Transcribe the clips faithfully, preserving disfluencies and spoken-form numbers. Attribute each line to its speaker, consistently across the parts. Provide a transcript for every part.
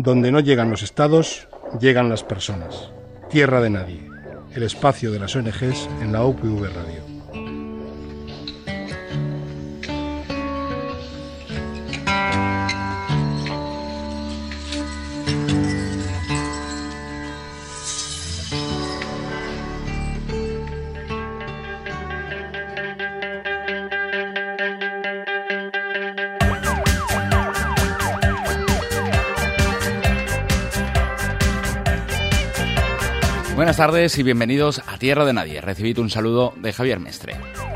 Speaker 1: Donde no llegan los estados, llegan las personas. Tierra de Nadie, el espacio de las O N Ges en la U P V Radio.
Speaker 2: Buenas tardes y bienvenidos a Tierra de Nadie. Recibid un saludo de Javier Mestre.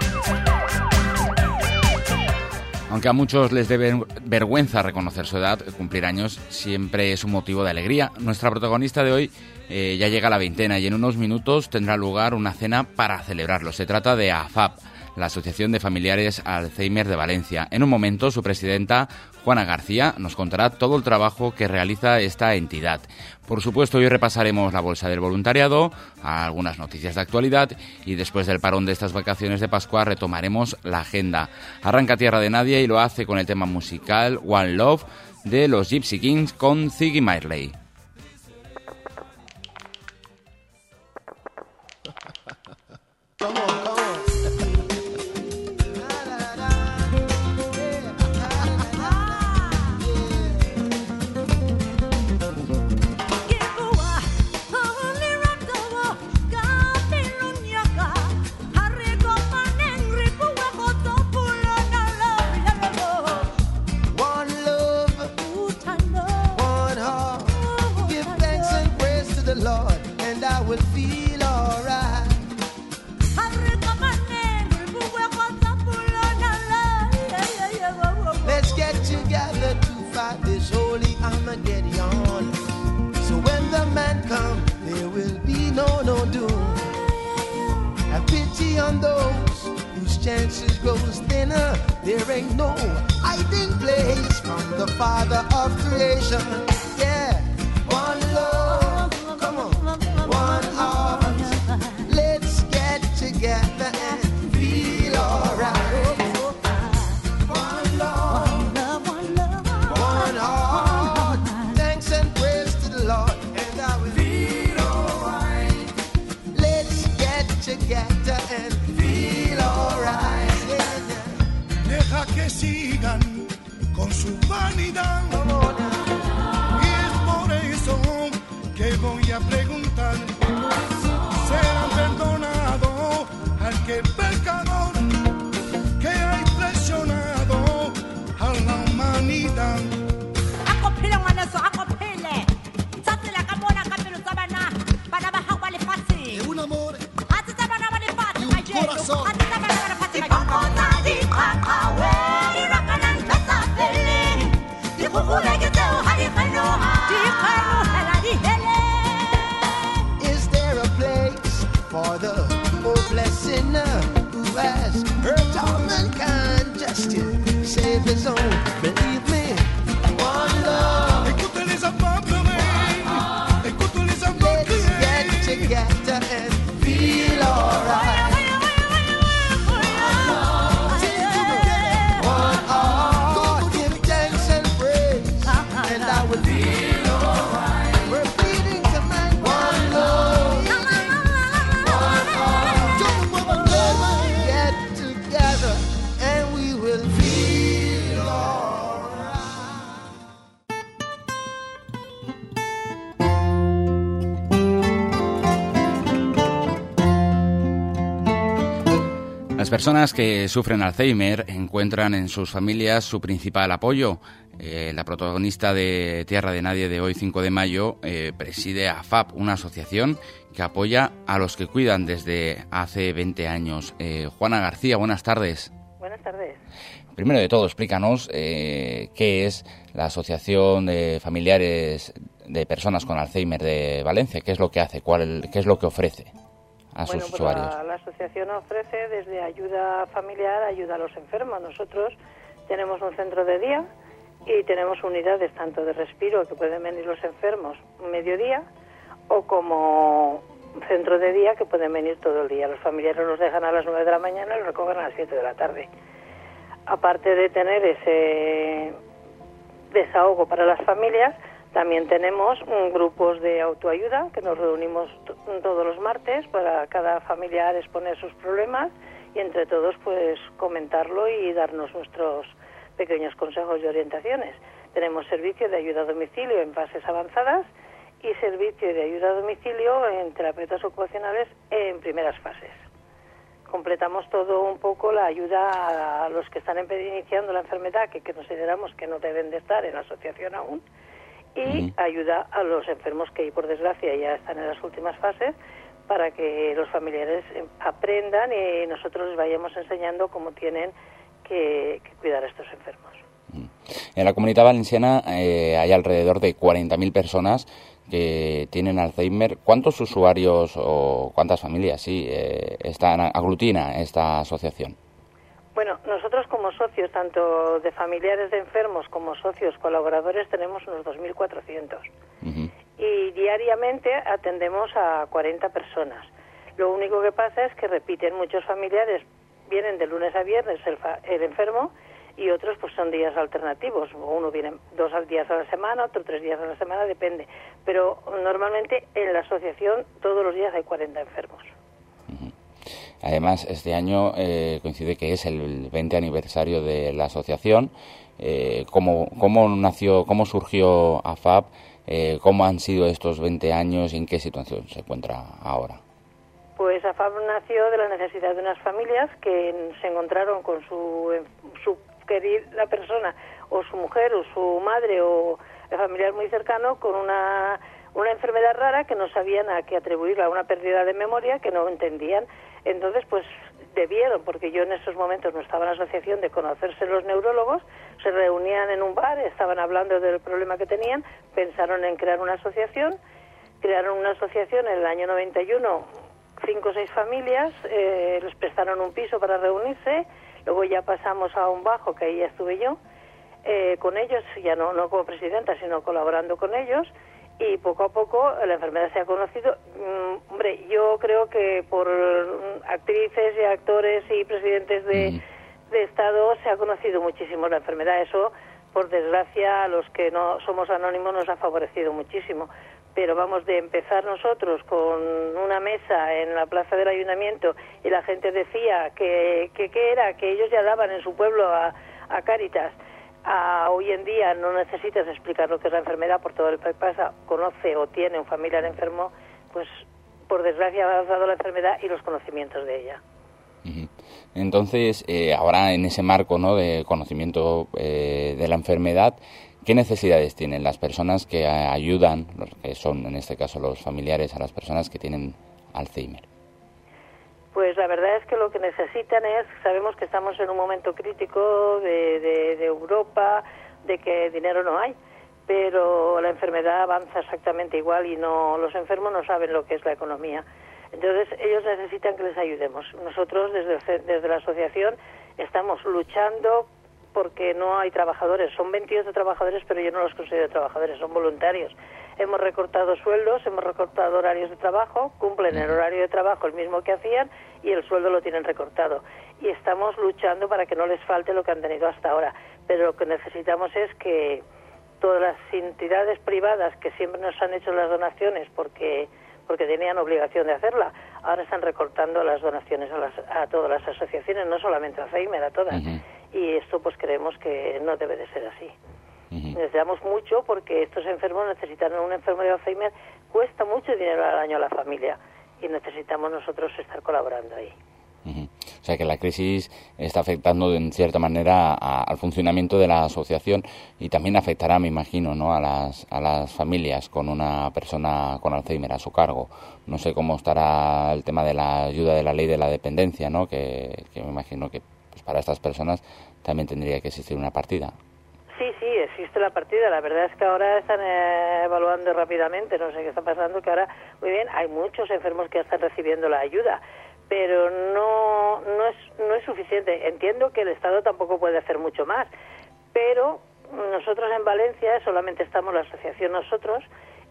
Speaker 2: Aunque a muchos les dé vergüenza reconocer su edad, cumplir años siempre es un motivo de alegría. Nuestra protagonista de hoy eh, ya llega a la veintena y en unos minutos tendrá lugar una cena para celebrarlo. Se trata de A F A P, la Asociación de Familiares Alzheimer de Valencia. En un momento, su presidenta, Juana García, nos contará todo el trabajo que realiza esta entidad. Por supuesto, hoy repasaremos la bolsa del voluntariado, algunas noticias de actualidad y después del parón de estas vacaciones de Pascua retomaremos la agenda. Arranca Tierra de Nadie y lo hace con el tema musical One Love de los Gypsy Kings con Ziggy Marley.
Speaker 3: Chances grows thinner. There ain't no hiding place from the Father of creation. Yeah, one love, come on, one heart. Let's get together and feel alright. One love, one heart. Thanks and praise to the Lord, and I will feel alright. Let's get together and feel alright.
Speaker 4: Deja que sigan con su vanidad. Y es por eso que voy a preguntar: ¿serán perdonados aquel pecador que ha traicionado a la humanidad? Es un amor y un corazón.
Speaker 3: Is there a place for the hopeless sinner who has hurt all mankind just to save his own? Believe me, one love. Let's get together and feel alright.
Speaker 2: Las personas que sufren Alzheimer encuentran en sus familias su principal apoyo. Eh, la protagonista de Tierra de Nadie de hoy, cinco de mayo, eh, preside A F A P, una asociación que apoya a los que cuidan desde hace veinte años. Eh, Juana García, buenas tardes.
Speaker 5: Buenas tardes.
Speaker 2: Primero de todo, explícanos eh, qué es la Asociación de Familiares de Personas con Alzheimer de Valencia, qué es lo que hace, cuál, qué es lo que ofrece a sus
Speaker 5: bueno, pues
Speaker 2: usuarios.
Speaker 5: La, la asociación ofrece desde ayuda familiar, ayuda a los enfermos. Nosotros tenemos un centro de día y tenemos unidades tanto de respiro, que pueden venir los enfermos mediodía, o como centro de día, que pueden venir todo el día. Los familiares los dejan a las nueve de la mañana y los recogen a las siete de la tarde. Aparte de tener ese desahogo para las familias, También tenemos um, grupos de autoayuda que nos reunimos t- todos los martes para cada familiar exponer sus problemas y entre todos pues comentarlo y darnos nuestros pequeños consejos y orientaciones. Tenemos servicio de ayuda a domicilio en fases avanzadas y servicio de ayuda a domicilio en terapeutas ocupacionales en primeras fases. Completamos todo un poco la ayuda a los que están iniciando la enfermedad, que, que consideramos que no deben de estar en la asociación aún, y ayuda a los enfermos que por desgracia ya están en las últimas fases, para que los familiares aprendan y nosotros les vayamos enseñando cómo tienen que, que cuidar a estos enfermos.
Speaker 2: En la Comunitat Valenciana eh, hay alrededor de cuarenta mil personas que tienen Alzheimer. ¿Cuántos usuarios o cuántas familias sí eh, están aglutina esta asociación?
Speaker 5: Bueno, nosotros como socios, tanto de familiares de enfermos como socios colaboradores, tenemos unos dos mil cuatrocientos. Uh-huh. Y diariamente atendemos a cuarenta personas. Lo único que pasa es que repiten, muchos familiares vienen de lunes a viernes el, fa- el enfermo y otros pues son días alternativos. Uno viene dos días a la semana, otro tres días a la semana, depende. Pero normalmente en la asociación todos los días hay cuarenta enfermos.
Speaker 2: Uh-huh. Además, este año eh, coincide que es el veinte aniversario de la asociación. Eh, ¿cómo, cómo nació, cómo surgió A F A P? Eh, ¿Cómo han sido estos veinte años y en qué situación se encuentra ahora?
Speaker 5: Pues A F A P nació de la necesidad de unas familias que se encontraron con su, su querida persona, o su mujer, o su madre, o el familiar muy cercano, con una, una enfermedad rara que no sabían a qué atribuirla, a una pérdida de memoria que no entendían. Entonces, pues debieron, porque yo en esos momentos no estaba en la asociación, de conocerse los neurólogos, se reunían en un bar, estaban hablando del problema que tenían, pensaron en crear una asociación, crearon una asociación en el año noventa y uno, cinco o seis familias, eh, les prestaron un piso para reunirse, luego ya pasamos a un bajo, que ahí ya estuve yo, eh, con ellos, ya no, no como presidenta, sino colaborando con ellos, y poco a poco la enfermedad se ha conocido. Mm, hombre, yo creo que por actrices y actores y presidentes de, mm. de Estado se ha conocido muchísimo la enfermedad. Eso, por desgracia, a los que no somos anónimos nos ha favorecido muchísimo. Pero vamos, de empezar nosotros con una mesa en la plaza del ayuntamiento y la gente decía que que, que era, que ellos ya daban en su pueblo a, a Cáritas. A hoy en día no necesitas explicar lo que es la enfermedad, por todo el que pasa, conoce o tiene un familiar enfermo, pues por desgracia ha dado la enfermedad y los conocimientos de ella.
Speaker 2: Entonces, eh, ahora en ese marco, ¿no?, de conocimiento eh, de la enfermedad, ¿qué necesidades tienen las personas que ayudan, los que son en este caso los familiares, a las personas que tienen Alzheimer?
Speaker 5: Pues la verdad es que lo que necesitan es, sabemos que estamos en un momento crítico de, de, de Europa, de que dinero no hay, pero la enfermedad avanza exactamente igual y no, los enfermos no saben lo que es la economía. Entonces ellos necesitan que les ayudemos. Nosotros desde, desde la asociación estamos luchando porque no hay trabajadores. Son veintiocho trabajadores, pero yo no los considero trabajadores, son voluntarios. Hemos recortado sueldos, hemos recortado horarios de trabajo, cumplen el horario de trabajo el mismo que hacían y el sueldo lo tienen recortado. Y estamos luchando para que no les falte lo que han tenido hasta ahora. Pero lo que necesitamos es que todas las entidades privadas que siempre nos han hecho las donaciones porque porque tenían obligación de hacerla, ahora están recortando las donaciones a, las, a todas las asociaciones, no solamente a Alzheimer, a todas. Uh-huh. Y esto pues creemos que no debe de ser así. Uh-huh. Necesitamos mucho porque estos enfermos necesitan un enfermo de Alzheimer, cuesta mucho dinero al año a la familia y necesitamos nosotros estar colaborando ahí.
Speaker 2: Uh-huh. O sea que la crisis está afectando en cierta manera a, al funcionamiento de la asociación y también afectará, me imagino, ¿no?, a las a las familias con una persona con Alzheimer a su cargo. No sé cómo estará el tema de la ayuda de la ley de la dependencia, ¿no?, que, que me imagino que pues, para estas personas también tendría que existir una partida.
Speaker 5: Sí, sí, existe la partida. La verdad es que ahora están eh, evaluando rápidamente, no sé qué está pasando, que ahora, muy bien, hay muchos enfermos que ya están recibiendo la ayuda, pero no no es no es suficiente. Entiendo que el Estado tampoco puede hacer mucho más, pero nosotros en Valencia solamente estamos la asociación nosotros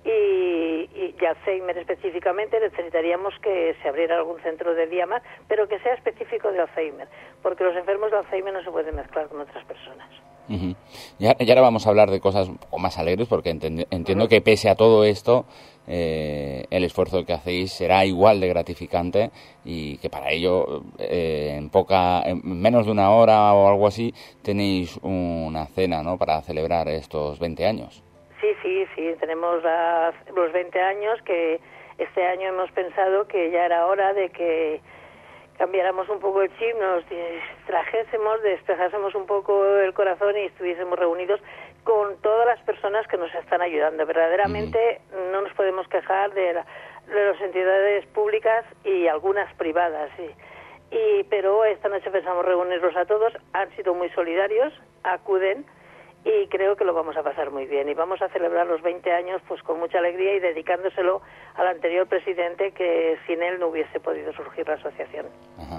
Speaker 5: y, y, y Alzheimer específicamente necesitaríamos que se abriera algún centro de día más, pero que sea específico de Alzheimer, porque los enfermos de Alzheimer no se pueden mezclar con otras personas.
Speaker 2: Uh-huh. Y ahora vamos a hablar de cosas un poco más alegres, porque entiendo, entiendo uh-huh. que pese a todo esto, eh, el esfuerzo que hacéis será igual de gratificante y que para ello, eh, en poca, en menos de una hora o algo así, tenéis una cena, ¿no?, para celebrar estos veinte años.
Speaker 5: Sí, sí, sí, tenemos la, los veinte años, que este año hemos pensado que ya era hora de que cambiáramos un poco el chip, nos distrajésemos, despejásemos un poco el corazón y estuviésemos reunidos con todas las personas que nos están ayudando. Verdaderamente mm. no nos podemos quejar de, la, de las entidades públicas y algunas privadas, sí. Y, pero esta noche pensamos reunirlos a todos, han sido muy solidarios, acuden y creo que lo vamos a pasar muy bien. Y vamos a celebrar los veinte años pues con mucha alegría y dedicándoselo al anterior presidente, que sin él no hubiese podido surgir la asociación.
Speaker 2: Ajá.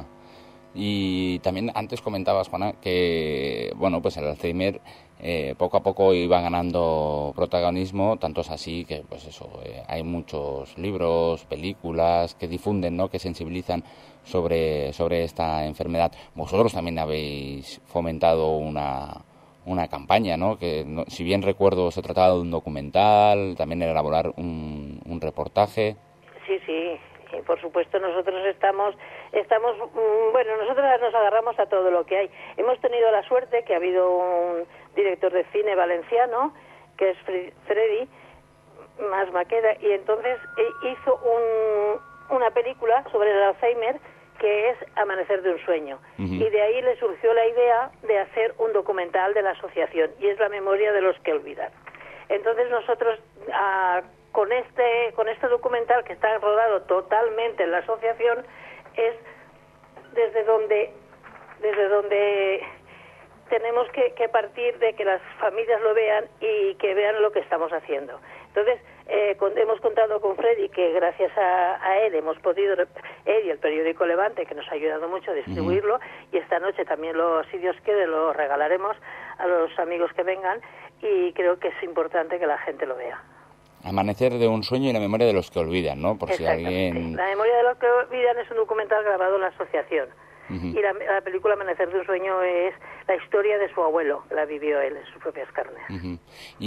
Speaker 2: Y también antes comentabas, Juana, que bueno, pues el Alzheimer eh, poco a poco iba ganando protagonismo, tanto es así que pues eso, eh, hay muchos libros, películas que difunden, ¿no?, que sensibilizan sobre, sobre esta enfermedad. Vosotros también habéis fomentado una... una campaña, ¿no?, que no, si bien recuerdo se trataba de un documental, también elaborar un, un reportaje.
Speaker 5: Sí, sí, y por supuesto nosotros estamos, estamos, bueno, nosotros nos agarramos a todo lo que hay. Hemos tenido la suerte que ha habido un director de cine valenciano, que es Freddy Mas Maqueda, y entonces hizo un, una película sobre el Alzheimer, que es Amanecer de un sueño. Uh-huh. Y de ahí le surgió la idea de hacer un documental de la asociación, y es La memoria de los que olvidan. Entonces nosotros, ah, con este con este documental, que está rodado totalmente en la asociación, es desde donde desde donde tenemos que, que partir de que las familias lo vean y que vean lo que estamos haciendo. Entonces, eh, con, hemos contado con Freddy, que gracias a, a él hemos podido, él y el periódico Levante, que nos ha ayudado mucho a distribuirlo, uh-huh. y esta noche también, lo, si Dios quiere, lo regalaremos a los amigos que vengan, y creo que es importante que la gente lo vea.
Speaker 2: Amanecer de un sueño y la memoria de los que olvidan, ¿no? Por si alguien...
Speaker 5: La memoria de los que olvidan es un documental grabado en la asociación. Uh-huh. Y la, la película Amanecer de un sueño es la historia de su abuelo, la vivió él en sus propias carnes.
Speaker 2: Uh-huh.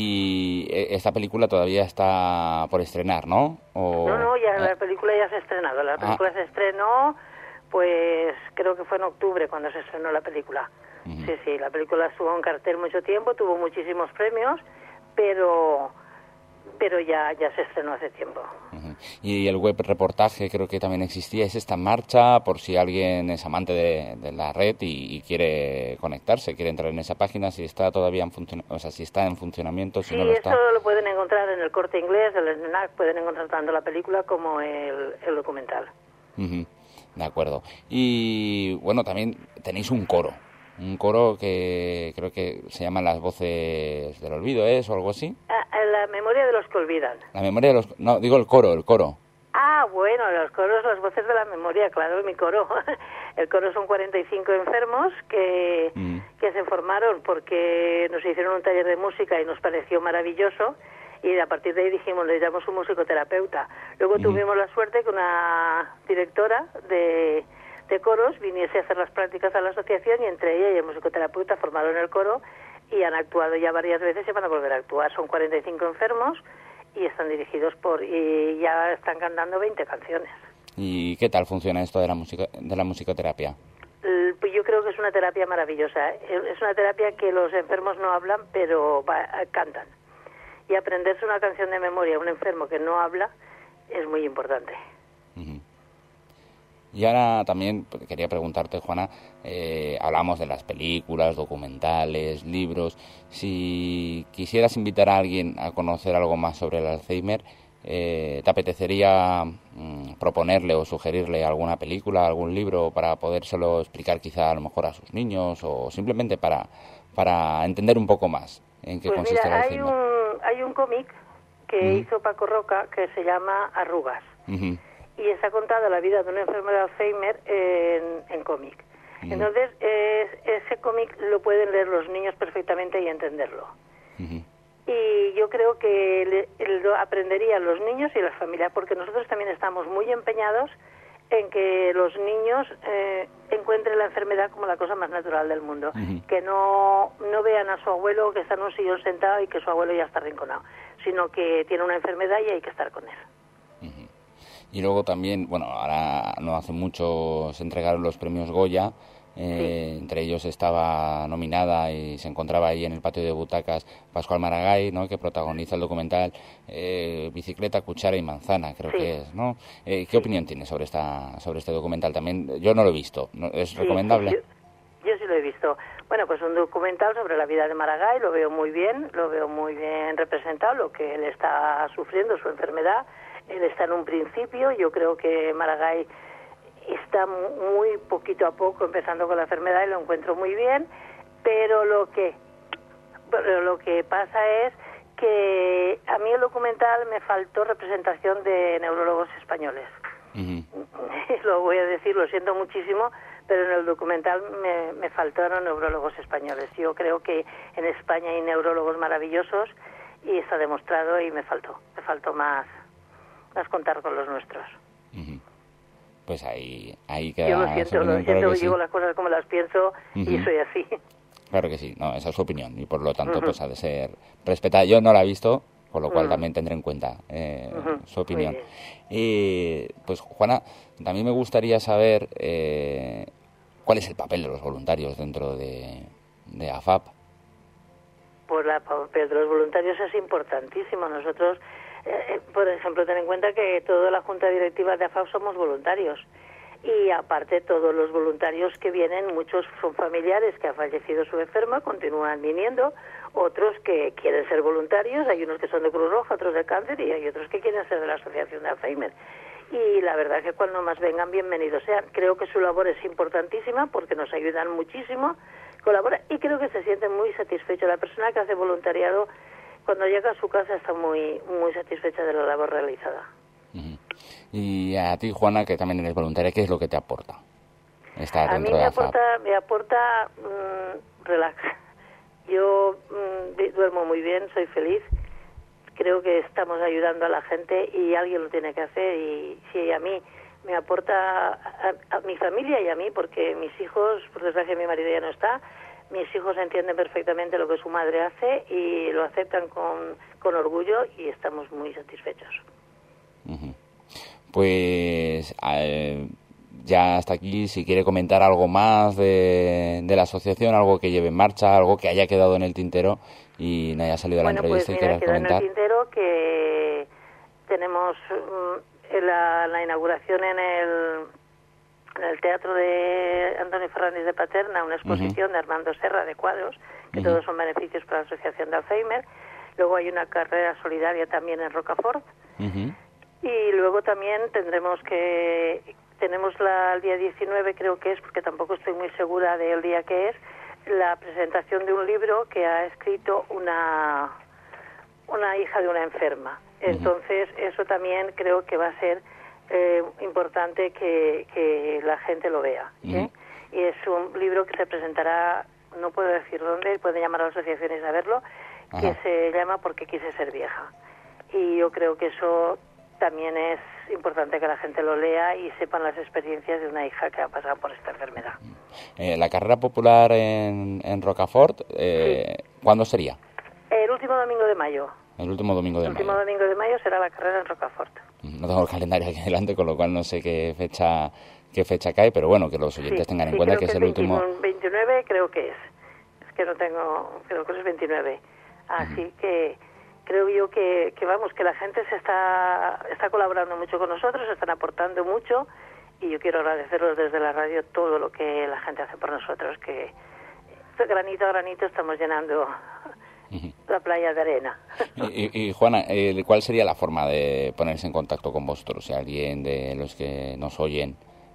Speaker 2: Y esta película todavía está por estrenar, ¿no? O...
Speaker 5: No, no, ya la película ya se ha estrenado. La película ah. se estrenó, pues creo que fue en octubre cuando se estrenó la película. Uh-huh. Sí, sí, la película estuvo en cartel mucho tiempo, tuvo muchísimos premios, pero... pero ya ya se estrenó hace tiempo.
Speaker 2: Uh-huh. Y el web reportaje creo que también existía, es esta en marcha, por si alguien es amante de, de la red y, y quiere conectarse, quiere entrar en esa página, si está todavía en función, o sea, si está en funcionamiento, si
Speaker 5: sí,
Speaker 2: no lo está.
Speaker 5: Sí, eso lo pueden encontrar en el Corte Inglés, en el S N A C, pueden encontrar tanto la película como el, el documental.
Speaker 2: Uh-huh. De acuerdo. Y bueno, también tenéis un coro. Un coro que creo que se llama Las Voces del Olvido, ¿es? O algo así.
Speaker 5: Ah, la memoria de los que olvidan.
Speaker 2: La memoria de los... No, digo el coro, el coro.
Speaker 5: Ah, bueno, los coros, las voces de la memoria, claro, mi coro. El coro son cuarenta y cinco enfermos que, mm. que se formaron porque nos hicieron un taller de música y nos pareció maravilloso. Y a partir de ahí dijimos, le llamamos un musicoterapeuta. Luego mm. tuvimos la suerte que una directora de... de coros viniese a hacer las prácticas a la asociación, y entre ella y el musicoterapeuta formaron el coro y han actuado ya varias veces y van a volver a actuar. Son cuarenta y cinco enfermos y están dirigidos por... y ya están cantando veinte canciones.
Speaker 2: ¿Y qué tal funciona esto de la música, de la musicoterapia?
Speaker 5: Pues yo creo que es una terapia maravillosa. Es una terapia que los enfermos no hablan, pero va, cantan. Y aprenderse una canción de memoria a un enfermo que no habla es muy importante.
Speaker 2: Uh-huh. Y ahora también quería preguntarte, Juana, eh, hablamos de las películas, documentales, libros. Si quisieras invitar a alguien a conocer algo más sobre el Alzheimer, eh, ¿te apetecería mm, proponerle o sugerirle alguna película, algún libro para podérselo explicar quizá a lo mejor a sus niños o simplemente para, para entender un poco más en qué
Speaker 5: pues
Speaker 2: consiste
Speaker 5: mira,
Speaker 2: el Alzheimer?
Speaker 5: Hay un, hay un cómic que uh-huh. hizo Paco Roca que se llama Arrugas. Uh-huh. Y está contada la vida de un enfermo de Alzheimer en, en cómic. Uh-huh. Entonces, es, ese cómic lo pueden leer los niños perfectamente y entenderlo. Uh-huh. y yo creo que le, lo aprenderían los niños y las familias, porque nosotros también estamos muy empeñados en que los niños eh, encuentren la enfermedad como la cosa más natural del mundo, uh-huh. que no, no vean a su abuelo que está en un sillón sentado y que su abuelo ya está arrinconado, sino que tiene una enfermedad y hay que estar con él.
Speaker 2: Uh-huh. Y luego también, bueno, ahora no hace mucho se entregaron los premios Goya. Eh, sí. Entre ellos estaba nominada y se encontraba ahí en el patio de butacas Pascual Maragall, ¿no?, que protagoniza el documental eh, Bicicleta, Cuchara y Manzana, creo sí. que es, ¿no? Eh, ¿Qué sí. opinión tienes sobre esta sobre este documental? También yo no lo he visto, ¿no? ¿Es sí, recomendable?
Speaker 5: Sí, yo, yo sí lo he visto. Bueno, pues un documental sobre la vida de Maragall, lo veo muy bien, lo veo muy bien representado, lo que él está sufriendo, su enfermedad. Él está en un principio, yo creo que Maragall está muy poquito a poco empezando con la enfermedad y lo encuentro muy bien, pero lo que pero lo que pasa es que a mí el documental me faltó representación de neurólogos españoles. Uh-huh. Lo voy a decir, lo siento muchísimo, pero en el documental me, me faltaron neurólogos españoles. Yo creo que en España hay neurólogos maravillosos y está demostrado, y me faltó, me faltó más, más contar con los nuestros.
Speaker 2: Uh-huh. Pues ahí, ahí queda.
Speaker 5: Yo lo siento, lo siento, claro digo sí. las cosas como las pienso uh-huh. y soy así.
Speaker 2: Claro que sí, no, esa es su opinión y por lo tanto uh-huh. pues ha de ser respetada. Yo no la he visto, con lo cual uh-huh. también tendré en cuenta eh, uh-huh. su opinión. Y pues Juana, también me gustaría saber eh, cuál es el papel de los voluntarios dentro de, de A F A P.
Speaker 5: Pues el papel de los voluntarios es importantísimo. Nosotros, eh, por ejemplo, ten en cuenta que toda la junta directiva de A F A P somos voluntarios. Y aparte todos los voluntarios que vienen, muchos son familiares que ha fallecido su enferma, continúan viniendo, otros que quieren ser voluntarios, hay unos que son de Cruz Roja, otros de cáncer y hay otros que quieren ser de la Asociación de Alzheimer. Y la verdad es que cuando más vengan, bienvenidos sean. Creo que su labor es importantísima porque nos ayudan muchísimo, colaboran y creo que se sienten muy satisfechos. La persona que hace voluntariado, cuando llega a su casa, está muy, muy satisfecha de la labor realizada.
Speaker 2: Uh-huh. Y a ti, Juana, que también eres voluntaria, ¿qué es lo que te aporta estar
Speaker 5: a
Speaker 2: dentro
Speaker 5: mí me
Speaker 2: de A F A P?
Speaker 5: aporta, me aporta mmm, relax. Yo mmm, duermo muy bien, soy feliz. Creo que estamos ayudando a la gente y alguien lo tiene que hacer. Y si a mí me aporta a, a mi familia y a mí, porque mis hijos, por desgracia mi marido ya no está, mis hijos entienden perfectamente lo que su madre hace y lo aceptan con, con orgullo y estamos muy satisfechos.
Speaker 2: Uh-huh. Pues eh, ya hasta aquí, si quiere comentar algo más de, de la asociación, algo que lleve en marcha, algo que haya quedado en el tintero y no haya salido a la
Speaker 5: bueno,
Speaker 2: entrevista
Speaker 5: pues,
Speaker 2: y quieras
Speaker 5: queda
Speaker 2: comentar.
Speaker 5: En el tintero que tenemos um, la, la inauguración en el, en el Teatro de Antonio Fernández de Paterna, una exposición uh-huh. de Armando Serra de cuadros, que uh-huh. todos son beneficios para la Asociación de Alzheimer. Luego hay una carrera solidaria también en Rocafort. Uh-huh. Y luego también tendremos que, tenemos la, el día diecinueve creo que es, porque tampoco estoy muy segura del día que es, la presentación de un libro que ha escrito una, una hija de una enferma. Entonces eso también creo que va a ser eh, importante que, que la gente lo vea. ¿eh? Y es un libro que se presentará, no puedo decir dónde, pueden llamar a las asociaciones a verlo, Ajá. que se llama Porque quise ser vieja. Y yo creo que eso también es importante que la gente lo lea y sepan las experiencias de una hija que ha pasado por esta enfermedad.
Speaker 2: Eh, la carrera popular en, en Rocafort, eh, sí. ¿cuándo sería?
Speaker 5: El último domingo de mayo.
Speaker 2: El último domingo de
Speaker 5: el
Speaker 2: mayo.
Speaker 5: El último domingo de mayo será la carrera en Rocafort.
Speaker 2: No tengo el calendario aquí delante, con lo cual no sé qué fecha qué fecha cae, pero bueno, que los oyentes
Speaker 5: sí,
Speaker 2: tengan en
Speaker 5: sí,
Speaker 2: cuenta
Speaker 5: que
Speaker 2: que es
Speaker 5: es
Speaker 2: el último...
Speaker 5: veintinueve creo que es. Es que no tengo... Creo que es veintinueve. Así uh-huh. que... Creo yo que, que vamos, que la gente se está, está colaborando mucho con nosotros, están aportando mucho y yo quiero agradecerlos desde la radio todo lo que la gente hace por nosotros, que granito a granito estamos llenando uh-huh. la playa de arena.
Speaker 2: Y, y, y Juana, eh, ¿cuál sería la forma de ponerse en contacto con vosotros? Si alguien de los que nos oyen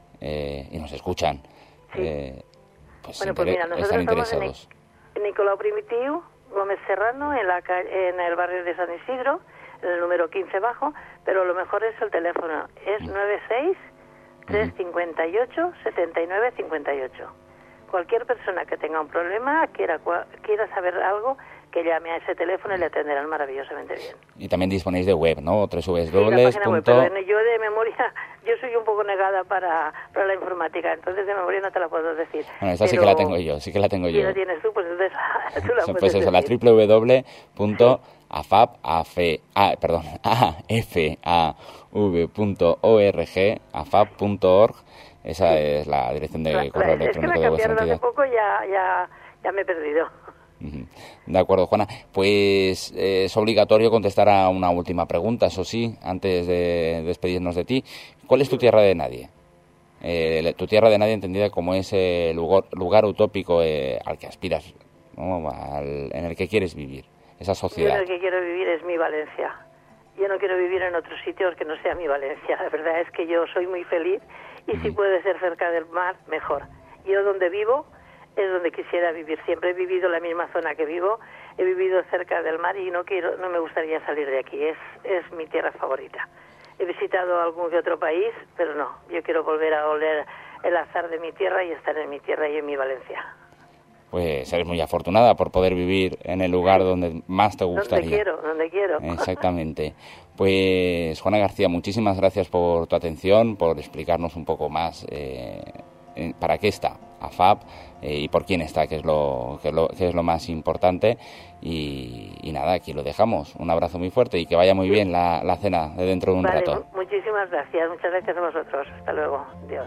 Speaker 2: eh, y nos escuchan,
Speaker 5: sí.
Speaker 2: eh, pues,
Speaker 5: bueno, pues mira, nosotros
Speaker 2: están
Speaker 5: estamos
Speaker 2: interesados.
Speaker 5: En Nicolau Primitivo, Gómez Serrano, en la en el barrio de San Isidro, en el número quince bajo, pero lo mejor es el teléfono, es nueve seis, tres cinco ocho, siete nueve cinco ocho. Cualquier persona que tenga un problema, quiera quiera saber algo, que llame a ese teléfono y le atenderán maravillosamente bien.
Speaker 2: Y también disponéis de web, ¿no? tres w
Speaker 5: Sí,
Speaker 2: w
Speaker 5: la página web,
Speaker 2: punto
Speaker 5: pero yo de memoria, yo soy un poco negada para, para la informática, entonces de memoria no te la puedo decir.
Speaker 2: Bueno, esta
Speaker 5: pero...
Speaker 2: sí que la tengo yo, sí que la tengo
Speaker 5: Si
Speaker 2: yo.
Speaker 5: la tienes tú, pues entonces tú la
Speaker 2: Pues
Speaker 5: puedes
Speaker 2: eso, la
Speaker 5: decir.
Speaker 2: w w w punto afap, ah, perdón, a f a v punto org, afap punto org, esa es la dirección de
Speaker 5: La-
Speaker 2: correo
Speaker 5: la- es que
Speaker 2: electrónico
Speaker 5: la
Speaker 2: de vuestra
Speaker 5: cambiaron hace
Speaker 2: entidad.
Speaker 5: poco, ya, ya, ya me he perdido.
Speaker 2: Ujú. De acuerdo, Juana. Pues eh, es obligatorio contestar a una última pregunta, eso sí, antes de despedirnos de ti. ¿Cuál es tu tierra de nadie? Eh, tu tierra de nadie entendida como ese lugar, lugar utópico eh, al que aspiras, ¿no? Al, en el que quieres vivir, esa
Speaker 5: Yo
Speaker 2: sociedad.
Speaker 5: lo que quiero vivir es mi Valencia. Yo no quiero vivir en otros sitios que no sea mi Valencia. La verdad es que yo soy muy feliz y si puede ser cerca del mar, mejor. Yo donde vivo es donde quisiera vivir. Siempre he vivido en la misma zona que vivo, he vivido cerca del mar y no quiero, no me gustaría salir de aquí. Es, es mi tierra favorita. He visitado algún que otro país, pero no. Yo quiero volver a oler el azar de mi tierra y estar en mi tierra y en mi Valencia.
Speaker 2: Pues eres muy afortunada por poder vivir en el lugar donde más te gustaría.
Speaker 5: Donde quiero, donde quiero.
Speaker 2: Exactamente. Pues Juana García, muchísimas gracias por tu atención, por explicarnos un poco más eh, para qué está AFAP eh, y por quién está, que es lo que es lo, que es lo más importante. Y, y nada, aquí lo dejamos. Un abrazo muy fuerte y que vaya muy bien la, la cena de dentro de un
Speaker 5: Vale,
Speaker 2: rato.
Speaker 5: mu- muchísimas gracias. Muchas gracias a vosotros. Hasta luego. Adiós.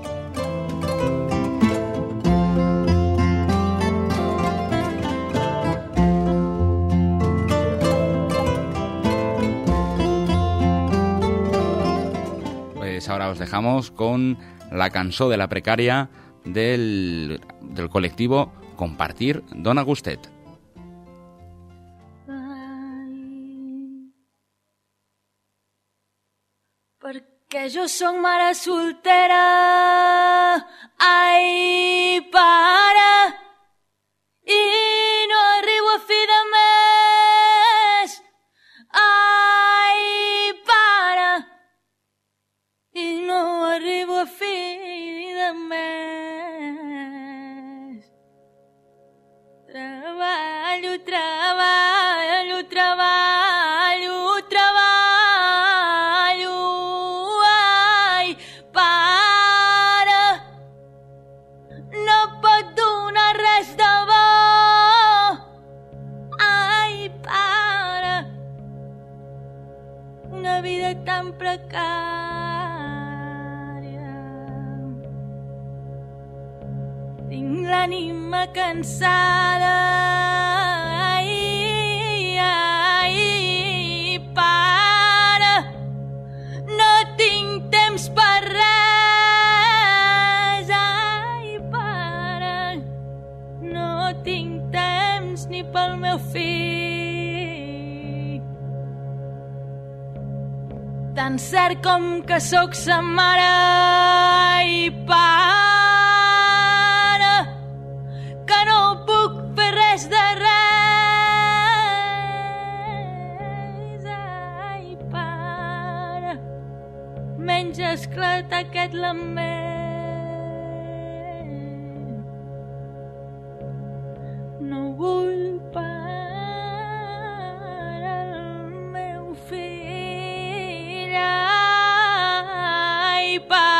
Speaker 2: Pues ahora os dejamos con la cançó de la precària del, del col·lectiu Compartir Dona Gustet.
Speaker 6: Perquè jo sóc mare soltera, ai, pare, i no arribo a fi de mes, ai, pare, i no arribo a fi de mes. Treballo, treballo, treballo, treballo, ai, pare, no pot donar res de bo, ai, pare, una vida tan precària. Tinc l'ànima cansada, ai, ai, pare, no tinc temps per res, ai, pare, no tinc temps ni pel meu fill. Tan cert com que sóc sa mare, ai, pare, que no puc fer res de res, ai, pare, menys esclata aquest lament. No vull per al meu fill, ai,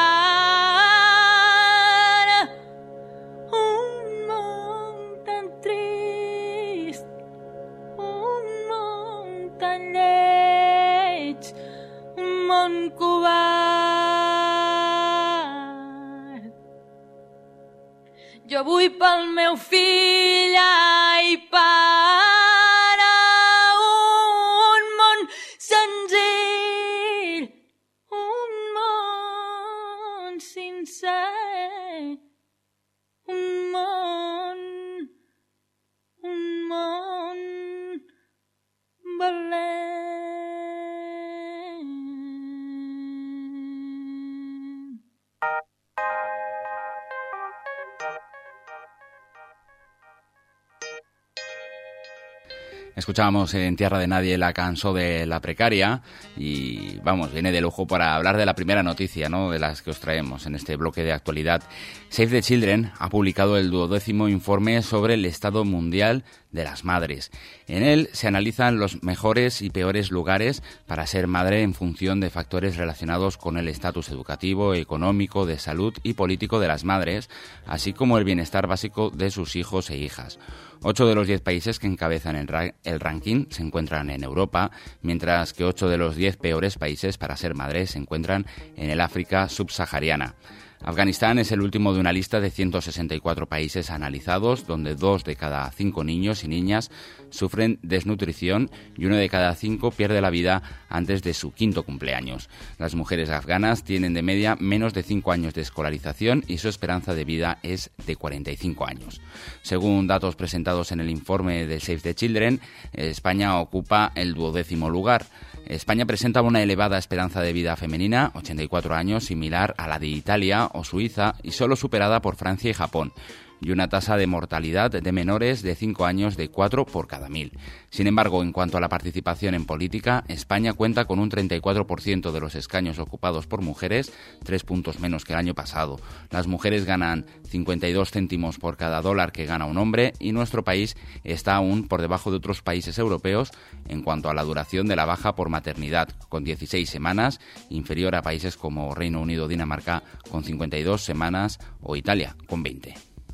Speaker 6: pare, un món tan trist, un món tan lleig, un món covard. Jo vull pel meu fill, ai, pare, un món senzill, un món sincer, un món, un món valent.
Speaker 2: Escuchábamos en Tierra de Nadie la canción de La Precaria y vamos, viene de lujo para hablar de la primera noticia, ¿no?, de las que os traemos en este bloque de actualidad. Save the Children ha publicado el duodécimo informe sobre el estado mundial de de las madres. En él se analizan los mejores y peores lugares para ser madre en función de factores relacionados con el estatus educativo, económico, de salud y político de las madres, así como el bienestar básico de sus hijos e hijas. Ocho de los diez países que encabezan el, ra- el ranking se encuentran en Europa, mientras que ocho de los diez peores países para ser madre se encuentran en el África subsahariana. Afganistán es el último de una lista de ciento sesenta y cuatro países analizados, donde dos de cada cinco niños y niñas sufren desnutrición y uno de cada cinco pierde la vida antes de su quinto cumpleaños. Las mujeres afganas tienen de media menos de cinco años de escolarización y su esperanza de vida es de cuarenta y cinco años. Según datos presentados en el informe de Save the Children, España ocupa el duodécimo lugar. España presenta una elevada esperanza de vida femenina, ochenta y cuatro años, similar a la de Italia o Suiza y solo superada por Francia y Japón, y una tasa de mortalidad de menores de cinco años de cuatro por cada mil. Sin embargo, en cuanto a la participación en política, España cuenta con un treinta y cuatro por ciento de los escaños ocupados por mujeres, tres puntos menos que el año pasado. Las mujeres ganan cincuenta y dos céntimos por cada dólar que gana un hombre y nuestro país está aún por debajo de otros países europeos en cuanto a la duración de la baja por maternidad, con dieciséis semanas, inferior a países como Reino Unido o Dinamarca con cincuenta y dos semanas o Italia con veinte.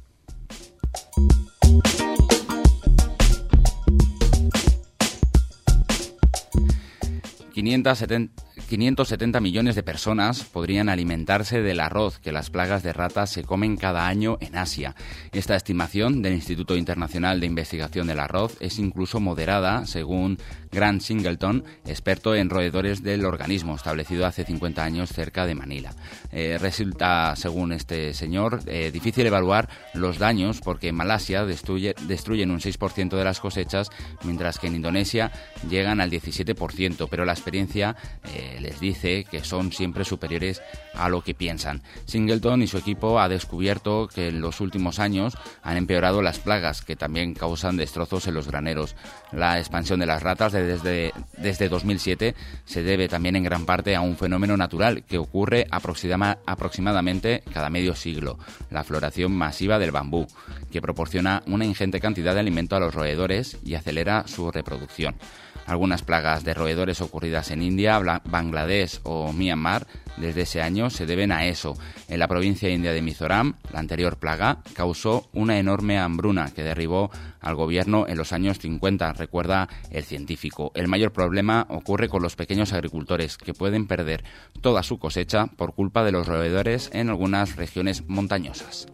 Speaker 2: quinientos setenta millones de personas podrían alimentarse del arroz que las plagas de ratas se comen cada año en Asia. Esta estimación del Instituto Internacional de Investigación del Arroz es incluso moderada, según Grant Singleton, experto en roedores del organismo, establecido hace cincuenta años cerca de Manila. Eh, resulta, según este señor, eh, difícil evaluar los daños porque en Malasia destruye, destruyen un seis por ciento de las cosechas, mientras que en Indonesia llegan al diecisiete por ciento, pero la experiencia eh, les dice que son siempre superiores a lo que piensan. Singleton y su equipo ha descubierto que en los últimos años han empeorado las plagas, que también causan destrozos en los graneros. La expansión de las ratas de desde, desde dos mil siete se debe también en gran parte a un fenómeno natural que ocurre aproxima, aproximadamente cada medio siglo, la floración masiva del bambú, que proporciona una ingente cantidad de alimento a los roedores y acelera su reproducción. Algunas plagas de roedores ocurridas en India, Bangladesh o Myanmar desde ese año se deben a eso. En la provincia india de Mizoram, la anterior plaga causó una enorme hambruna que derribó al gobierno en los años cincuenta, recuerda el científico. El mayor problema ocurre con los pequeños agricultores, que pueden perder toda su cosecha por culpa de los roedores en algunas regiones montañosas.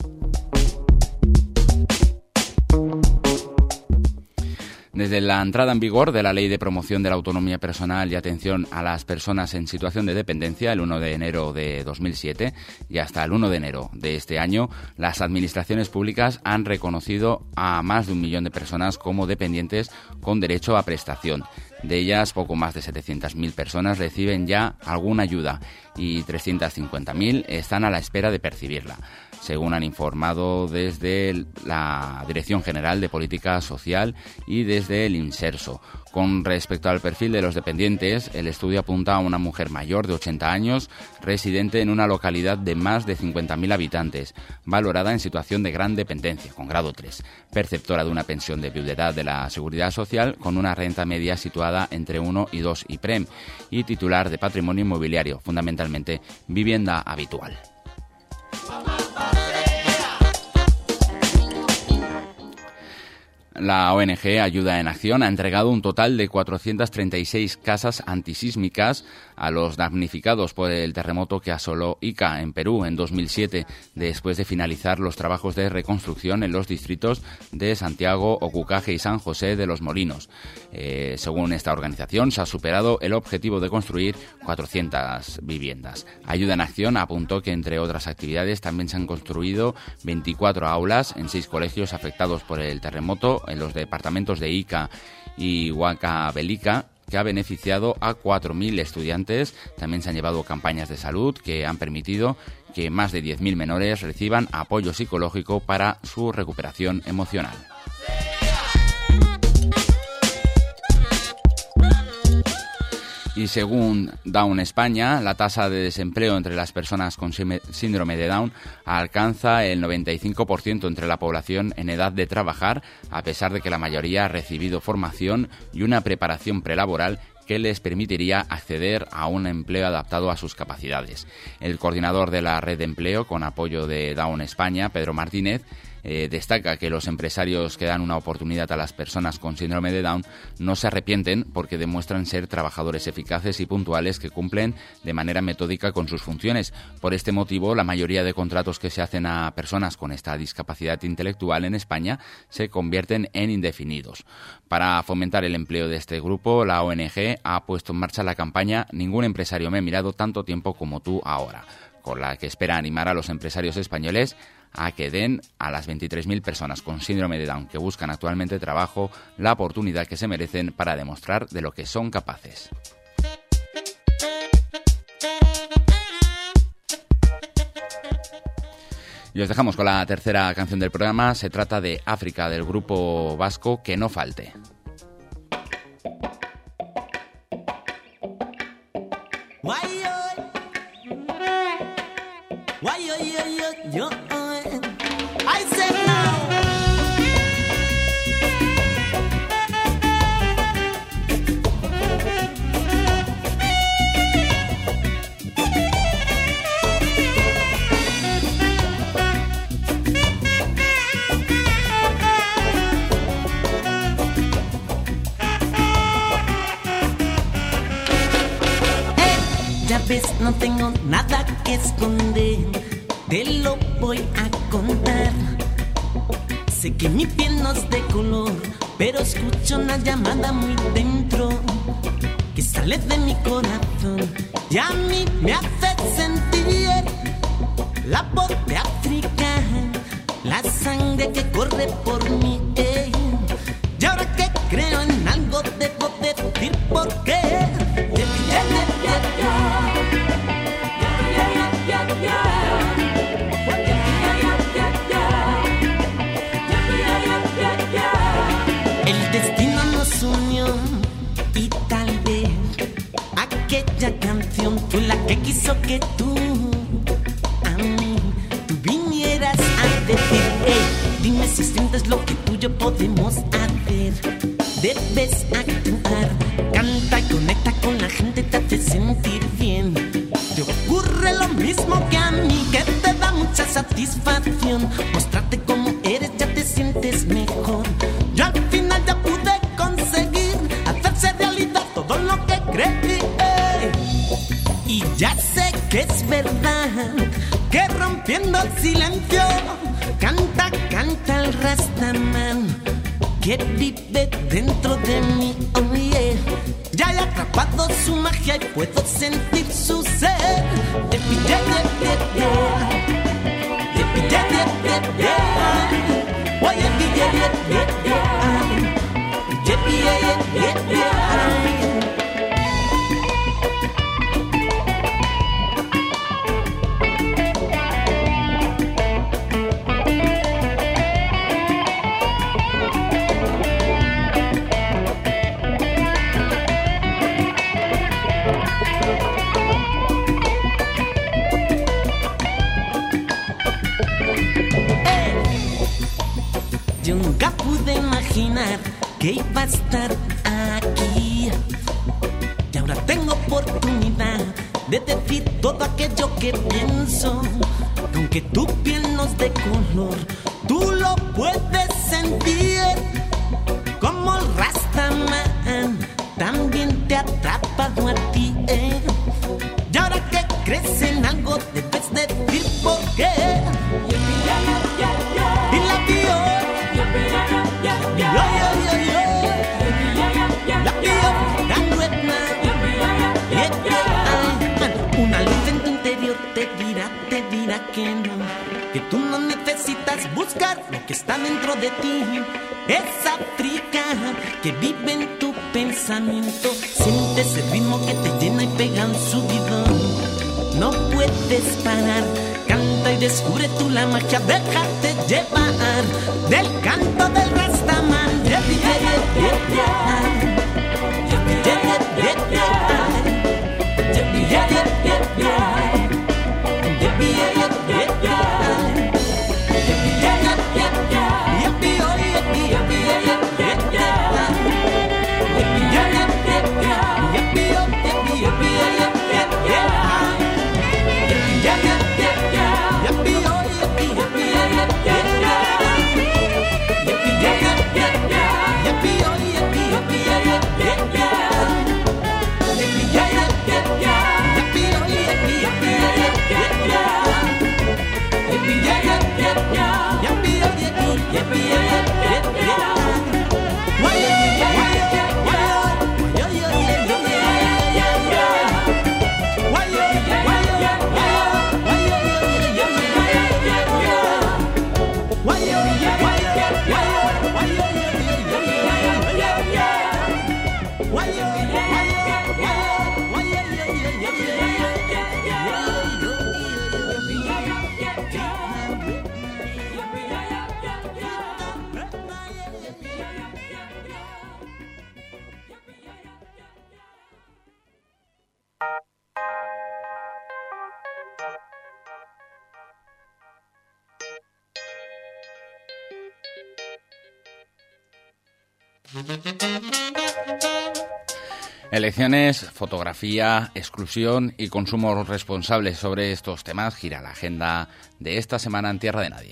Speaker 2: Desde la entrada en vigor de la Ley de Promoción de la Autonomía Personal y Atención a las Personas en Situación de Dependencia, el uno de enero de dos mil siete, y hasta el uno de enero de este año, las administraciones públicas han reconocido a más de un millón de personas como dependientes con derecho a prestación. De ellas, poco más de setecientas mil personas reciben ya alguna ayuda y trescientas cincuenta mil están a la espera de percibirla, según han informado desde la Dirección General de Política Social y desde el Inserso. Con respecto al perfil de los dependientes, el estudio apunta a una mujer mayor de ochenta años, residente en una localidad de más de cincuenta mil habitantes, valorada en situación de gran dependencia, con grado tres, perceptora de una pensión de viudedad de la Seguridad Social, con una renta media situada entre uno y dos I P R E M, y titular de patrimonio inmobiliario, fundamentalmente vivienda habitual. La O N G Ayuda en Acción ha entregado un total de cuatrocientas treinta y seis casas antisísmicas a los damnificados por el terremoto que asoló Ica en Perú en dos mil siete, después de finalizar los trabajos de reconstrucción en los distritos de Santiago, Ocucaje y San José de los Molinos. Eh, según esta organización, se ha superado el objetivo de construir cuatrocientas viviendas. Ayuda en Acción apuntó que, entre otras actividades, también se han construido veinticuatro aulas en seis colegios afectados por el terremoto en los departamentos de Ica y Huancavelica, que ha beneficiado a cuatro mil estudiantes. También se han llevado campañas de salud que han permitido que más de diez mil menores reciban apoyo psicológico para su recuperación emocional. Y según Down España, la tasa de desempleo entre las personas con síndrome de Down alcanza el noventa y cinco por ciento entre la población en edad de trabajar, a pesar de que la mayoría ha recibido formación y una preparación prelaboral que les permitiría acceder a un empleo adaptado a sus capacidades. El coordinador de la red de empleo, con apoyo de Down España, Pedro Martínez, Eh, destaca que los empresarios que dan una oportunidad a las personas con síndrome de Down no se arrepienten porque demuestran ser trabajadores eficaces y puntuales que cumplen de manera metódica con sus funciones. Por este motivo, la mayoría de contratos que se hacen a personas con esta discapacidad intelectual en España se convierten en indefinidos. Para fomentar el empleo de este grupo, la O N G ha puesto en marcha la campaña Ningún empresario me ha mirado tanto tiempo como tú ahora, con la que espera animar a los empresarios españoles a que den a las veintitrés mil personas con síndrome de Down que buscan actualmente trabajo la oportunidad que se merecen para demostrar de lo que son capaces. Y os dejamos con la tercera canción del programa. Se trata de África, del grupo vasco Que No Falte.
Speaker 7: I said now.
Speaker 8: Hey, ya ves, no tengo nada que esconder. Te lo voy a contar. Sé que mi piel no es de color, pero escucho una llamada muy dentro que sale de mi corazón y a mí me hace sentir la voz de África, la sangre que corre por mí. eh. Y ahora que creo en algo debo decir por qué. Yeah, yeah, yeah, yeah. El destino nos unió y tal vez aquella canción fue la que quiso que tú a mí tú vinieras a decir, hey, dime si sientes lo que tú y yo podemos hacer. Debes actuar, canta y conecta con la gente, te hace sentir bien. Te ocurre lo mismo que a mí, que te da mucha satisfacción. Mostrarte como eres, ya te sientes mejor. Yo al final ya pude conseguir hacerse realidad todo lo que creí. eh. Y ya sé que es verdad, que rompiendo el silencio, canta, canta el Rastaman que vive dentro de mí, oh yeah. Ya he atrapado su magia y puedo sentir su ser. Te pillé, te pillé, te pillé, te pillé. Oye, pillé, te pillé, te pillé, te pillé. Yo nunca pude imaginar que iba a estar aquí. Y ahora tengo oportunidad de decir todo aquello que pienso. Aunque tu piel no es de color, tú lo puedes sentir. Como el Rastaman también te ha atrapado a ti. eh. Y ahora que crees en algo debes decir por qué. Y la vio. Una luz en tu interior te dirá, te dirá que no, que tú no necesitas buscar lo que está dentro de ti. Es África que vive en tu pensamiento. Siente ese ritmo que te llena y pega un subidón. No puedes parar, canta y descubre tú la magia. Déjate llevar del canto del Rastaman. Yeah, yeah, yeah, yeah, yeah. Yeah, yeah, yeah, yeah.
Speaker 2: Elecciones, fotografía, exclusión y consumo responsable. Sobre estos temas gira la agenda de esta semana en Tierra de Nadie.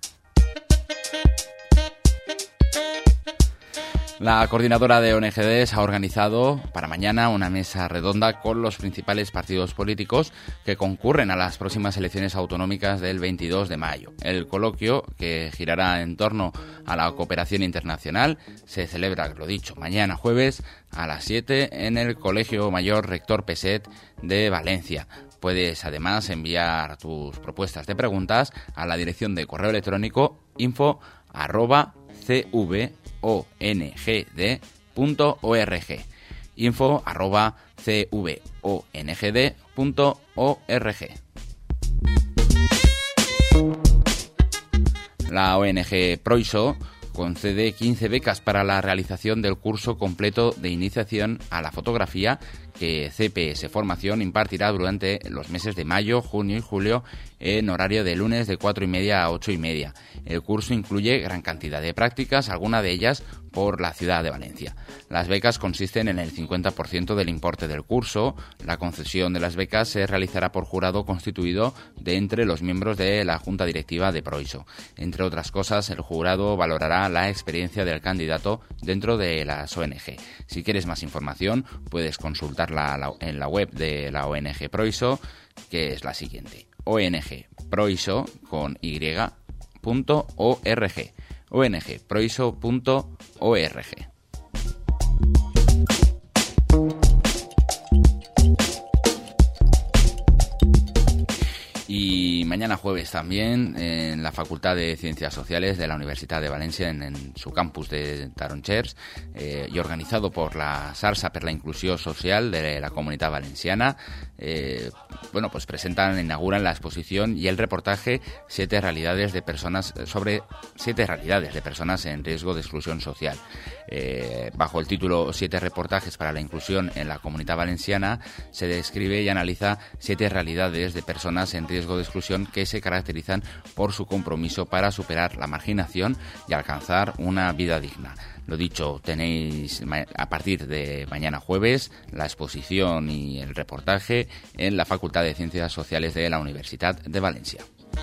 Speaker 2: La coordinadora de O N G Ds ha organizado para mañana una mesa redonda con los principales partidos políticos que concurren a las próximas elecciones autonómicas del veintidós de mayo. El coloquio, que girará en torno a la cooperación internacional, se celebra, lo dicho, mañana jueves a las siete en el Colegio Mayor Rector Peset de Valencia. Puedes además enviar tus propuestas de preguntas a la dirección de correo electrónico info arroba cvongd punto org, info arroba cvongd punto org. La O N G Proiso concede quince becas para la realización del curso completo de iniciación a la fotografía que C P S Formación impartirá durante los meses de mayo, junio y julio en horario de lunes de cuatro y media a ocho y media. El curso incluye gran cantidad de prácticas, algunas de ellas por la ciudad de Valencia. Las becas consisten en el cincuenta por ciento del importe del curso. La concesión de las becas se realizará por jurado constituido de entre los miembros de la Junta Directiva de Proiso. Entre otras cosas, el jurado valorará la experiencia del candidato dentro de las O N G. Si quieres más información, puedes consultarla en la web de la O N G Proiso, que es la siguiente: O N G Proiso con y punto org, O N G Proiso punto org. Y mañana jueves también en la Facultad de Ciencias Sociales de la Universidad de Valencia, en, en su campus de Taronchers, eh, y organizado por la Sarsa per la Inclusió Social de la Comunitat Valenciana, eh, bueno, pues presentan, inauguran la exposición y el reportaje Siete realidades de personas sobre siete realidades de personas en riesgo de exclusión social. Eh, bajo el título Siete reportajes para la inclusión en la Comunitat Valenciana, se describe y analiza siete realidades de personas en riesgo de exclusión que se caracterizan por su compromiso para superar la marginación y alcanzar una vida digna. Lo dicho, tenéis a partir de mañana jueves la exposición y el reportaje en la Facultad de Ciencias Sociales de la Universidad de Valencia.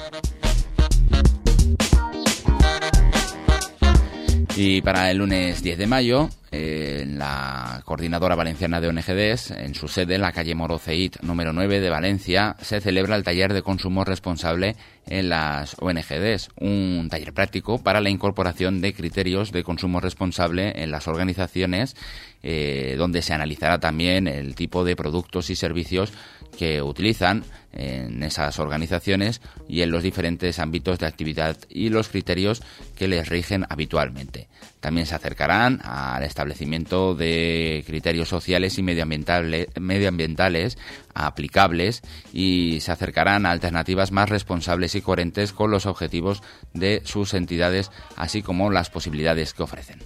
Speaker 2: Y para el lunes diez de mayo, eh, en la Coordinadora Valenciana de O N G Ds, en su sede, en la calle Moroceit número nueve de Valencia, se celebra el taller de consumo responsable en las O N G Ds, un taller práctico para la incorporación de criterios de consumo responsable en las organizaciones, eh, donde se analizará también el tipo de productos y servicios que utilizan en esas organizaciones y en los diferentes ámbitos de actividad y los criterios que les rigen habitualmente. También se acercarán al establecimiento de criterios sociales y medioambientales, medioambientales aplicables, y se acercarán a alternativas más responsables y coherentes con los objetivos de sus entidades, así como las posibilidades que ofrecen.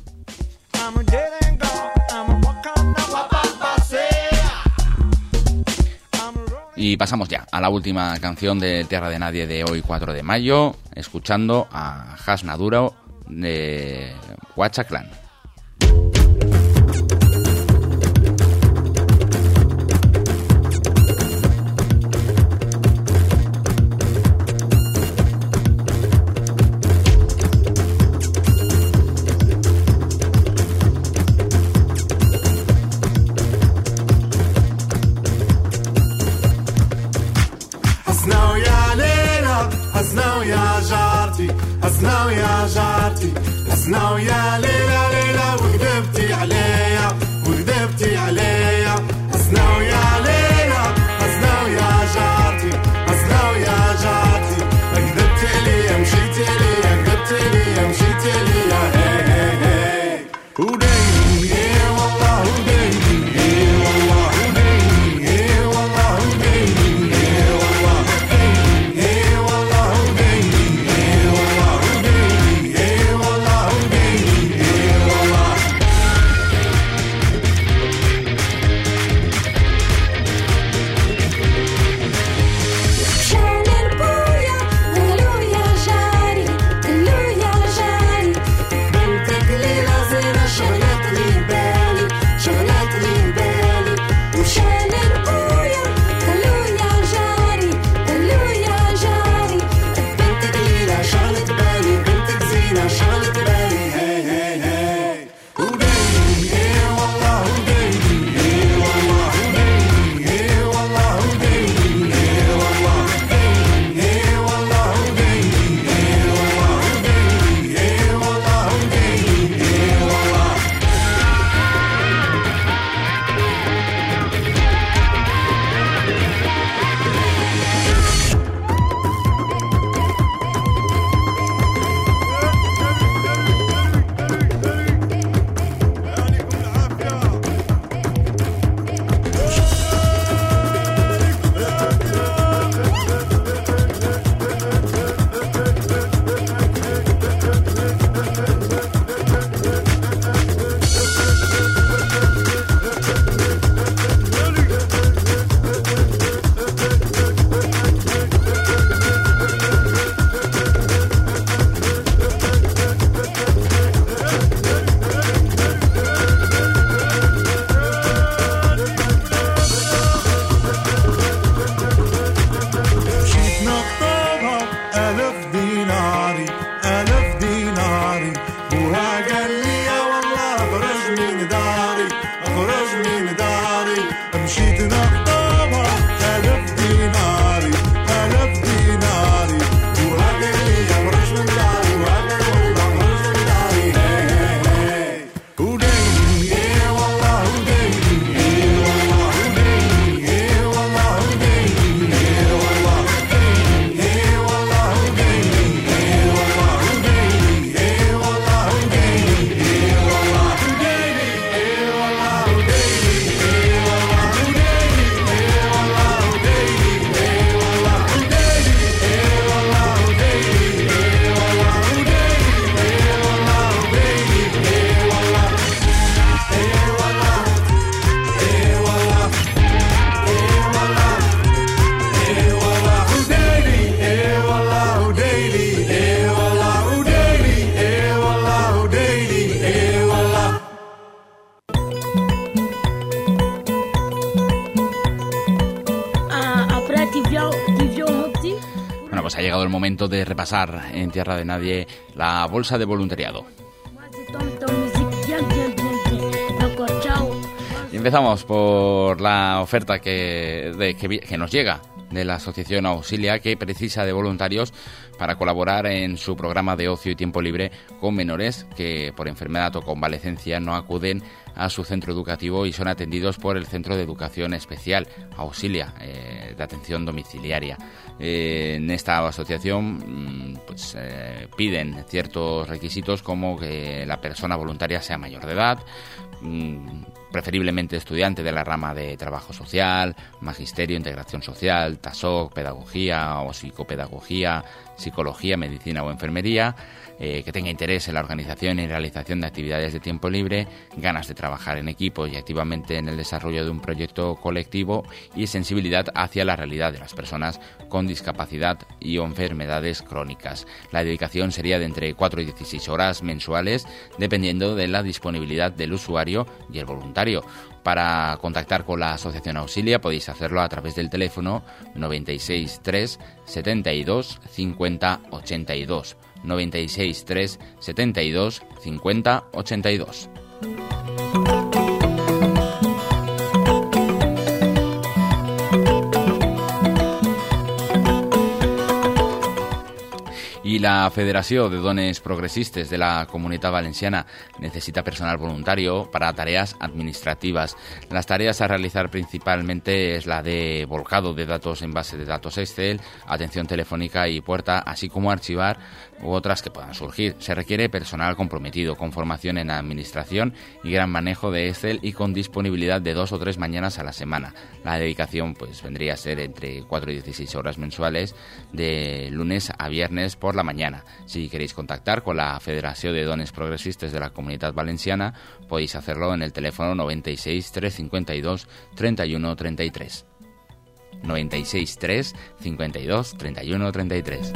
Speaker 2: Y pasamos ya a la última canción de Tierra de Nadie de hoy, cuatro de mayo, escuchando a Hasna Duro de Huachaclán.
Speaker 9: حسنا ويا ليلى ليلى وكذبتي عليا وكذبتي عليا حسنا ويا ليلى حسنا ويا جارتي حسنا ويا جارتي كذبتي عليا مشيتي عليا كذبتي عليا مشيتي عليا هي هي هي وديني ايه والله وديني ايه والله وديني ايه والله وديني ايه والله وديني ايه والله وديني ايه والله وديني ايه والله
Speaker 2: llegado el momento de repasar en Tierra de Nadie la bolsa de voluntariado. Y empezamos por la oferta que, de, que, que nos llega de la Asociación Auxilia, que precisa de voluntarios para colaborar en su programa de ocio y tiempo libre con menores que por enfermedad o convalecencia no acuden a su centro educativo y son atendidos por el Centro de Educación Especial Auxilia, eh, de atención domiciliaria. Eh, en esta asociación pues, eh, piden ciertos requisitos, como que la persona voluntaria sea mayor de edad, mmm, preferiblemente estudiante de la rama de trabajo social, magisterio, integración social, T A S O C, pedagogía o psicopedagogía, psicología, medicina o enfermería, eh, que tenga interés en la organización y realización de actividades de tiempo libre, ganas de trabajar en equipo y activamente en el desarrollo de un proyecto colectivo y sensibilidad hacia la realidad de las personas con discapacidad y o enfermedades crónicas. La dedicación sería de entre cuatro y dieciséis horas mensuales, dependiendo de la disponibilidad del usuario y el voluntario. Para contactar con la Asociación Auxilia podéis hacerlo a través del teléfono noventa y seis tres setenta y dos cincuenta ochenta y dos, noventa y seis tres setenta y dos cincuenta ochenta y dos. I la Federació de Dones Progressistes de la Comunitat Valenciana necesita personal voluntario para tareas administrativas. Las tareas a realizar principalmente es la de volcado de datos en base de datos Excel, atención telefónica y puerta, así como archivar u otras que puedan surgir. Se requiere personal comprometido, con formación en administración y gran manejo de Excel y con disponibilidad de dos o tres mañanas a la semana. La dedicación pues vendría a ser entre cuatro y dieciséis horas mensuales, de lunes a viernes por la mañana. Si queréis contactar con la Federació de Dones Progressistes de la Comunitat Valenciana, podéis hacerlo en el teléfono noventa y seis tres cincuenta y dos treinta y uno treinta y tres. noventa y seis tres cincuenta y dos treinta y uno treinta y tres.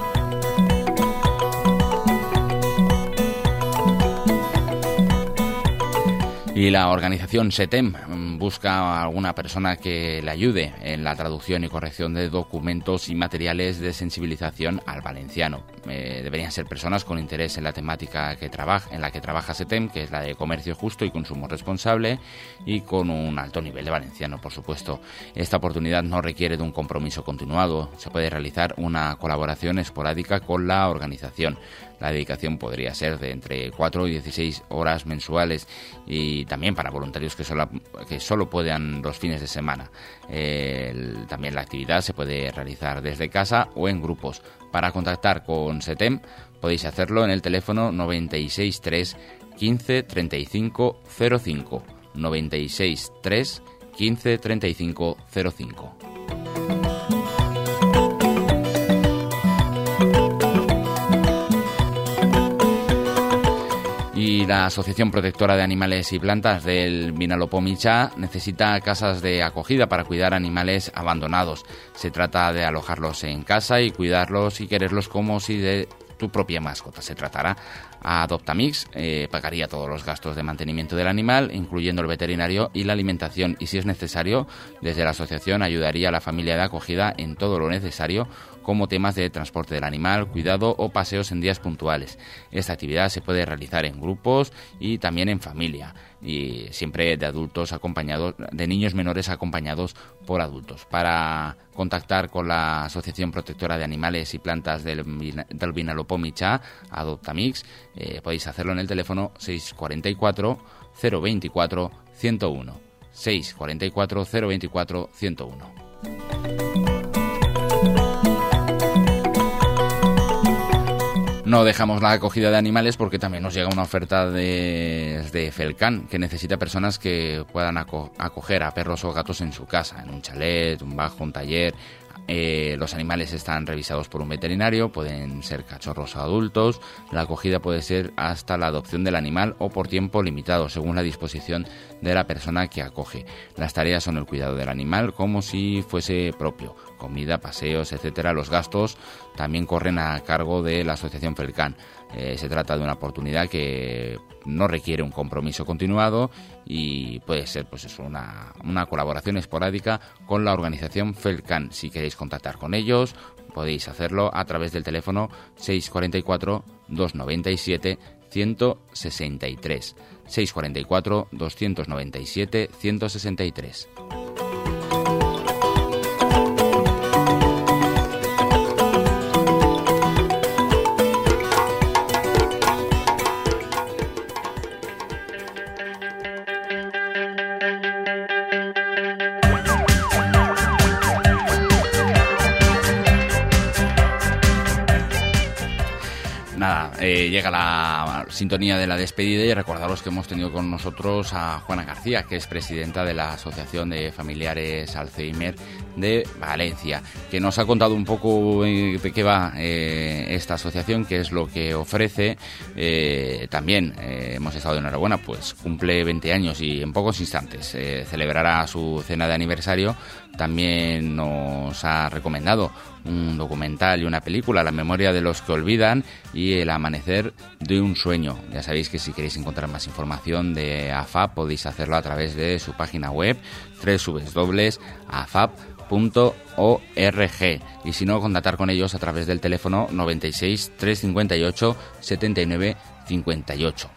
Speaker 2: Y la organización SETEM busca a alguna persona que le ayude en la traducción y corrección de documentos y materiales de sensibilización al valenciano. Eh, deberían ser personas con interés en la temática que trabaja, en la que trabaja SETEM, que es la de comercio justo y consumo responsable, y con un alto nivel de valenciano, por supuesto. Esta oportunidad no requiere de un compromiso continuado. Se puede realizar una colaboración esporádica con la organización. La dedicación podría ser de entre cuatro y dieciséis horas mensuales, y también para voluntarios que solo, que solo puedan los fines de semana. Eh, el, también la actividad se puede realizar desde casa o en grupos. Para contactar con SETEM podéis hacerlo en el teléfono noventa y seis tres quince treinta y cinco cero cinco, noventa y seis tres quince treinta y cinco cero cinco. Y la Asociación Protectora de Animales y Plantas del Vinalopó Mitjà necesita casas de acogida para cuidar animales abandonados. Se trata de alojarlos en casa y cuidarlos y quererlos como si de tu propia mascota se tratara. Adoptamix eh, pagaría todos los gastos de mantenimiento del animal, incluyendo el veterinario y la alimentación, y si es necesario, desde la asociación ayudaría a la familia de acogida en todo lo necesario, como temas de transporte del animal, cuidado o paseos en días puntuales. Esta actividad se puede realizar en grupos y también en familia, y siempre de adultos acompañados, de niños menores acompañados por adultos. Para contactar con la Asociación Protectora de Animales y Plantas del, del Vinalopó Mitjà, Adoptamix, eh, podéis hacerlo en el teléfono seis cuatro cuatro cero veinticuatro ciento uno, seis cuatro cuatro cero veinticuatro ciento uno. No dejamos la acogida de animales porque también nos llega una oferta de, de Felcan, que necesita personas que puedan aco- acoger a perros o gatos en su casa, en un chalet, un bajo, un taller. Eh, los animales están revisados por un veterinario, pueden ser cachorros o adultos. La acogida puede ser hasta la adopción del animal o por tiempo limitado, según la disposición de la persona que acoge. Las tareas son el cuidado del animal como si fuese propio, comida, paseos, etcétera. Los gastos también corren a cargo de la asociación Felcan. Eh, se trata de una oportunidad que no requiere un compromiso continuado y puede ser pues eso, una, una colaboración esporádica con la organización Felcan. Si queréis contactar con ellos, podéis hacerlo a través del teléfono seis cuatro cuatro, dos nueve siete, uno seis tres. seis cuatro cuatro, dos nueve siete, uno seis tres. Nada, eh, llega la sintonía de la despedida y recordaros que hemos tenido con nosotros a Juana García, que es presidenta de la Asociación de Familiares Alzheimer de Valencia, que nos ha contado un poco eh, de qué va eh, esta asociación, qué es lo que ofrece. Eh, también eh, hemos estado de enhorabuena, pues cumple veinte años y en pocos instantes eh, celebrará su cena de aniversario. También nos ha recomendado un documental y una película, La memoria de los que olvidan y El amanecer de un sueño. Ya sabéis que si queréis encontrar más información de A F A P podéis hacerlo a través de su página web doble u doble u doble u punto a f a p punto org, y si no, contactar con ellos a través del teléfono noventa y seis, trescientos cincuenta y ocho, setenta y nueve cincuenta y ocho.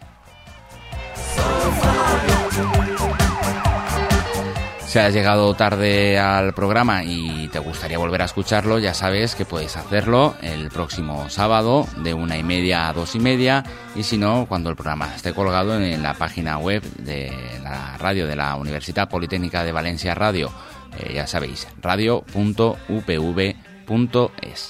Speaker 2: Si has llegado tarde al programa y te gustaría volver a escucharlo, ya sabes que puedes hacerlo el próximo sábado de una y media a dos y media, y si no, cuando el programa esté colgado en la página web de la radio de la Universidad Politécnica de Valencia Radio. Eh, ya sabéis, radio punto u p v punto es.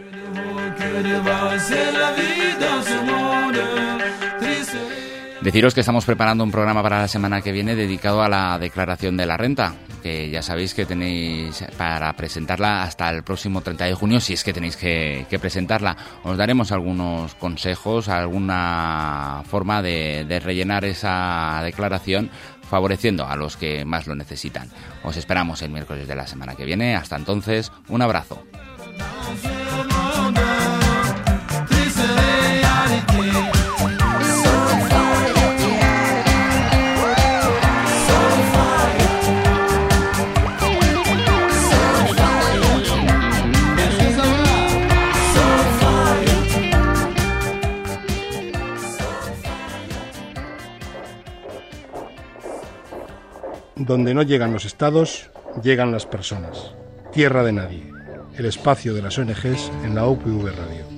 Speaker 2: Deciros que estamos preparando un programa para la semana que viene dedicado a la declaración de la renta, que ya sabéis que tenéis para presentarla hasta el próximo treinta de junio, si es que tenéis que, que presentarla. Os daremos algunos consejos, alguna forma de, de rellenar esa declaración, favoreciendo a los que más lo necesitan. Os esperamos el miércoles de la semana que viene. Hasta entonces, un abrazo.
Speaker 1: Donde no llegan los estados, llegan las personas. Tierra de nadie. El espacio de las O N Ges en la U P V Radio.